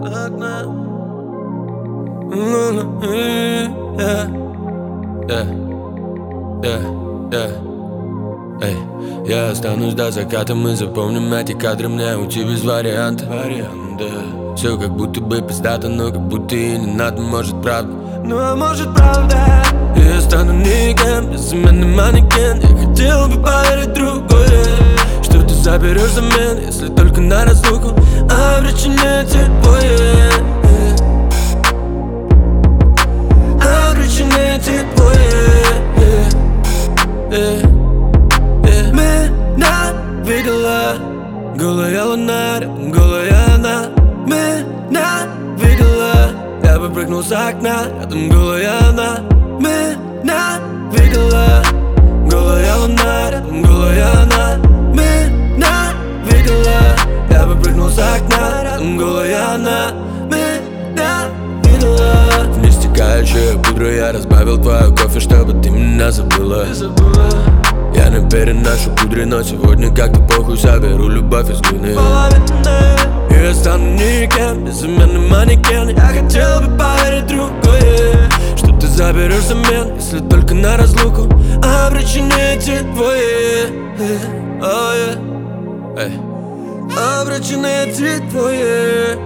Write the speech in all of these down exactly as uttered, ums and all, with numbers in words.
Эй, я останусь до заката, мы запомним эти кадры, мне уйти без варианта. Варианта. Все как будто бы пиздато, но как будто и не надо, может правда. Ну а может правда. Я стану никем, безымянный манекен. Я хотел бы поверить другое, что ты заберешь замен, если только на разлуку обречены те двое. Обречены те двое. Меня видела голая луна, рядом голая она. Меня видела, я бы прыгнул с окна, рядом голая она. Меня видела голая луна, рядом голая она. Меня видела, я бы прыгнул с окна, рядом голая она. Меня видела. В нестекающую пудру я разбавил твою кофе, чтобы ты меня забыла. Я не переношу пудры, но сегодня как-то похуй, заберу любовь из глины. Я стану никем, безымянный манекен. Я хотел бы поверить другое, что ты заберешь замен, если только на разлуку обречены эти двое. oh, yeah. hey. Обречены эти двое.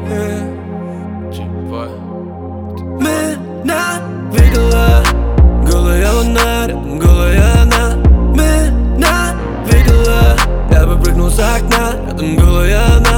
Меня видела голая луна, рядом голая она. Меня видела, я бы прыгнул с окна, рядом голая она.